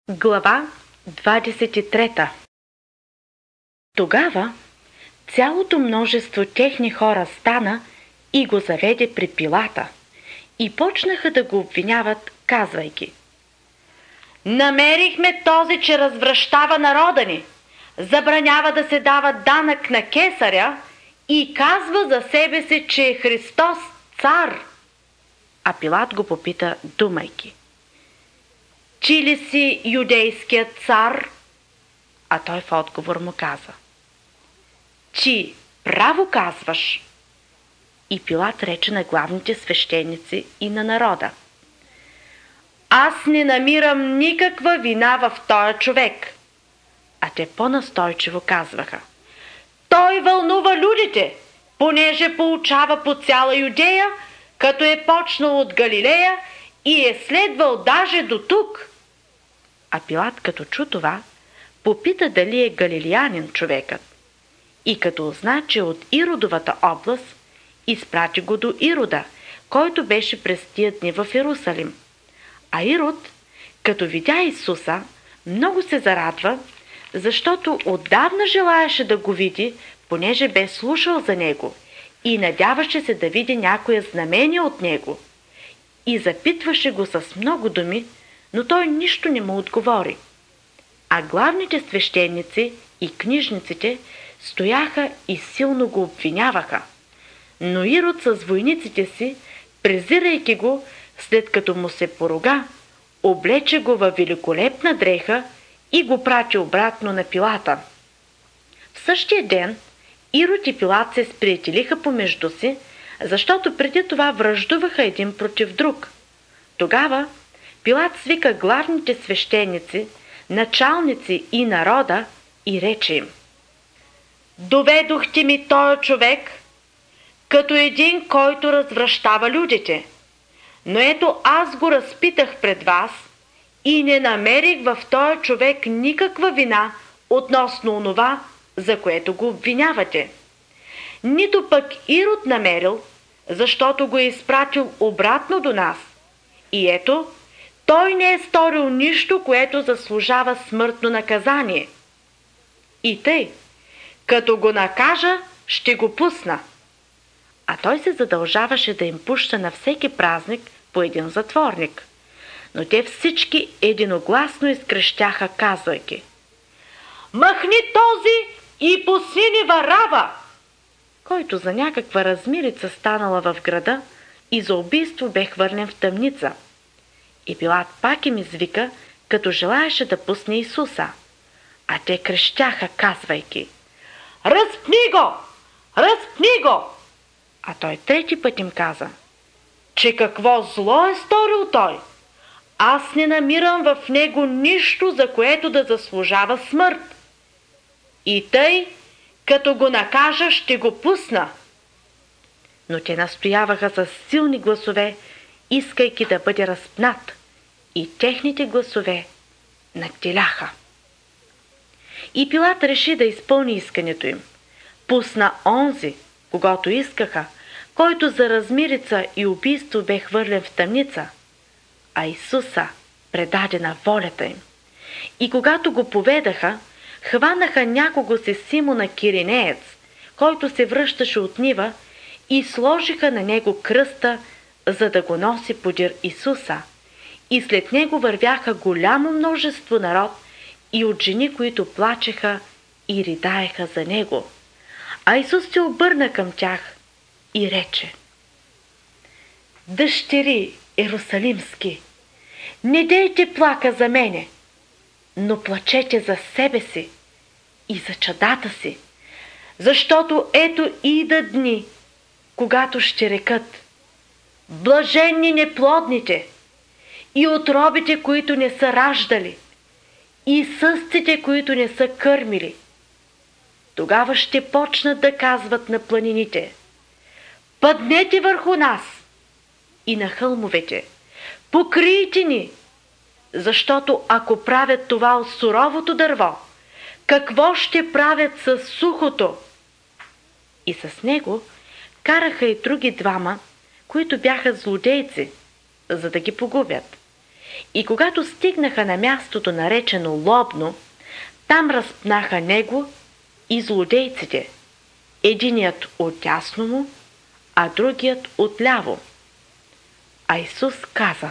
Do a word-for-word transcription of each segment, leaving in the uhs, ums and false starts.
Глава двадесет и трета. Тогава цялото множество техни хора стана и го заведе при Пилата и почнаха да го обвиняват, казвайки: „Намерихме този, че развращава народа ни, забранява да се дава данък на кесаря и казва за себе си, че е Христос цар“. А Пилат го попита, думайки: „Ти ли си юдейският цар?“ А той в отговор му каза: „Ти право казваш“. И Пилат рече на главните свещеници и на народа: „Аз не намирам никаква вина в този човек“. А те по-настойчиво казваха: „Той вълнува людите, понеже получава по цяла Юдея, като е почнал от Галилея и е следвал даже до тук“. А Пилат, като чу това, попита дали е галилеянин човекът. И като узна, че от Иродовата област, изпрати го до Ирода, който беше през тия дни в Иерусалим. А Ирод, като видя Исуса, много се зарадва, защото отдавна желаеше да го види, понеже бе слушал за него и надяваше се да види някое знамение от него. И запитваше го с много думи, но той нищо не му отговори. А главните свещеници и книжниците стояха и силно го обвиняваха. Но Ирод с войниците си, презирайки го, след като му се поруга, облече го във великолепна дреха и го прати обратно на Пилата. В същия ден Ирод и Пилат се сприятелиха помежду си, защото преди това враждуваха един против друг. Тогава Пилат свика главните свещеници, началници и народа и рече им: „Доведохте ми този човек като един, който развращава людите. Но ето аз го разпитах пред вас и не намерих в този човек никаква вина относно онова, за което го обвинявате. Нито пък Ирод намерил, защото го е изпратил обратно до нас. И ето, той не е сторил нищо, което заслужава смъртно наказание. И тъй, като го накажа, ще го пусна“. А той се задължаваше да им пуща на всеки празник по един затворник. Но те всички единогласно изкрещяха, казвайки: „Махни този и пусни ни Варава!“, който за някаква размирица станала в града и за убийство бе хвърлен в тъмница. И Пилат пак им извика, като желаеше да пусне Исуса. А те крещяха, казвайки: „Разпни го! Разпни го!“ А той трети път им каза, че какво зло е сторил той. Аз не намирам в него нищо, за което да заслужава смърт. И тъй, като го накажа, ще го пусна“. Но те настояваха с силни гласове, искайки да бъде разпнат, и техните гласове надделяха. И Пилат реши да изпълни искането им. Пусна онзи, когато искаха, който за размирица и убийство бе хвърлен в тъмница, а Исуса предаде на волята им. И когато го поведаха, хванаха някого си Симона Киринеец, който се връщаше от нива, и сложиха на него кръста, за да го носи подир Исуса. И след него вървяха голямо множество народ и от жени, които плачеха и ридаеха за него. А Исус се обърна към тях и рече: „Дъщери Ерусалимски, не дейте плака за мене, но плачете за себе си и за чадата си, защото ето идат дни, когато ще рекат: блаженни неплодните и утробите, които не са раждали, и състите, които не са кърмили. Тогава ще почнат да казват на планините: паднете върху нас, и на хълмовете: покрийте ни, защото ако правят това от суровото дърво, какво ще правят с сухото?“ И с него караха и други двама, които бяха злодейци, за да ги погубят. И когато стигнаха на мястото наречено Лобно, там разпнаха него и злодейците, единият отдясно му, а другият отляво. А Исус каза: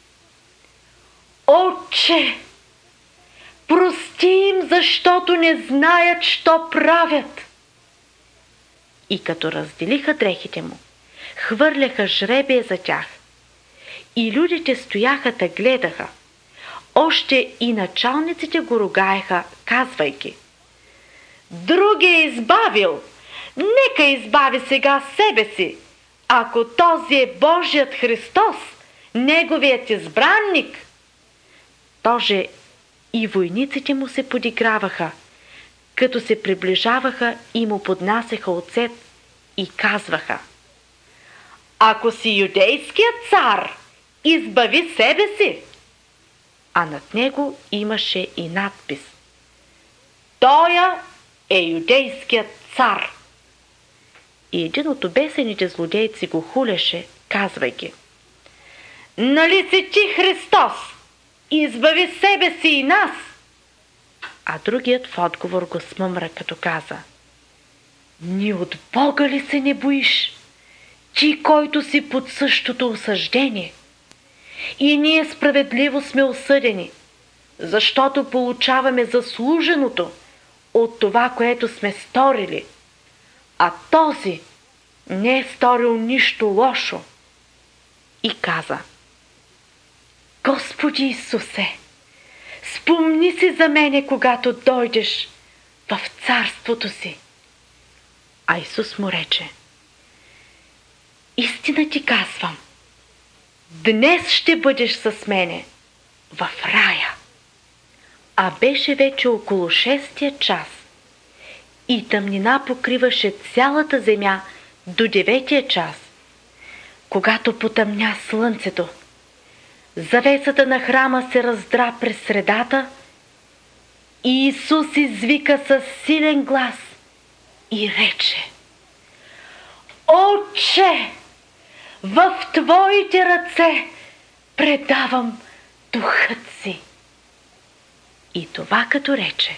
Отче, прости им, защото не знаят, що правят. И като разделиха дрехите му, хвърляха жребие за тях. И людите стояха да гледаха. Още и началниците го ругаеха, казвайки: Други е избавил, нека избави сега себе си, ако този е Божият Христос, неговият избранник. Тоже и войниците му се подиграваха, като се приближаваха и му поднасяха оцет и казваха: Ако си юдейският цар, избави себе си. А над него имаше и надпис: Тоя е юдейският цар. И един от обесените злодейци го хулеше, казвайки: Нали си ти Христос? Избави себе си и нас. А другият в отговор го смъмра, като каза: Ни от Бога ли се не боиш, ти, който си под същото осъждение? И ние справедливо сме осъдени, защото получаваме заслуженото от това, което сме сторили, а този не е сторил нищо лошо. И каза: Господи Исусе, спомни си за мене, когато дойдеш в царството си. А Исус му рече: Истина ти казвам, днес ще бъдеш с мене в рая. А беше вече около шестия час и тъмнина покриваше цялата земя до деветия час, когато потъмня слънцето. Завесата на храма се раздра през средата и Исус извика със силен глас и рече: Отче, в Твоите ръце предавам духът си. И това като рече,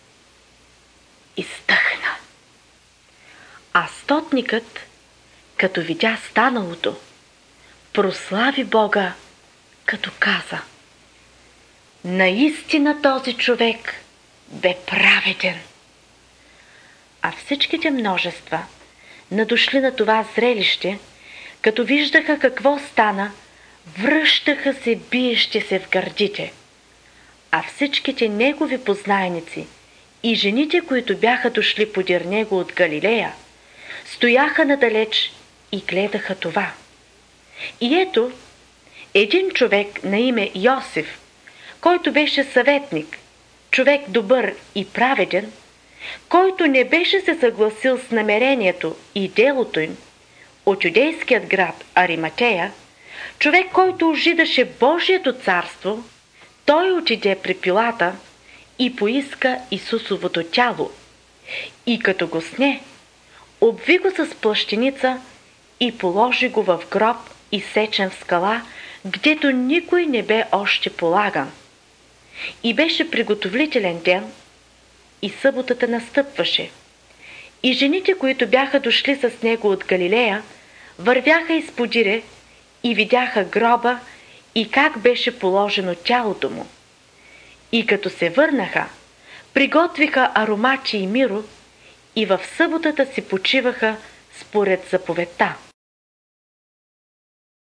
изтъхна. А стотникът, като видя станалото, прослави Бога, като каза: Наистина този човек бе праведен. А всичките множества, надошли на това зрелище, като виждаха какво стана, връщаха се биещи се в гърдите. А всичките негови познайници и жените, които бяха дошли подир него от Галилея, стояха надалеч и гледаха това. И ето, един човек на име Йосиф, който беше съветник, човек добър и праведен, който не беше се съгласил с намерението и делото им, от юдейският град Ариматея, човек, който ожидаше Божието царство, той отиде при Пилата и поиска Исусовото тяло. И като го сне, обви го с плащеница и положи го в гроб, изсечен в скала, гдето никой не бе още полаган. И беше приготовителен ден, и съботата настъпваше. И жените, които бяха дошли с него от Галилея, вървяха изподире и видяха гроба и как беше положено тялото му. И като се върнаха, приготвиха аромати и миро и в съботата си почиваха според заповедта.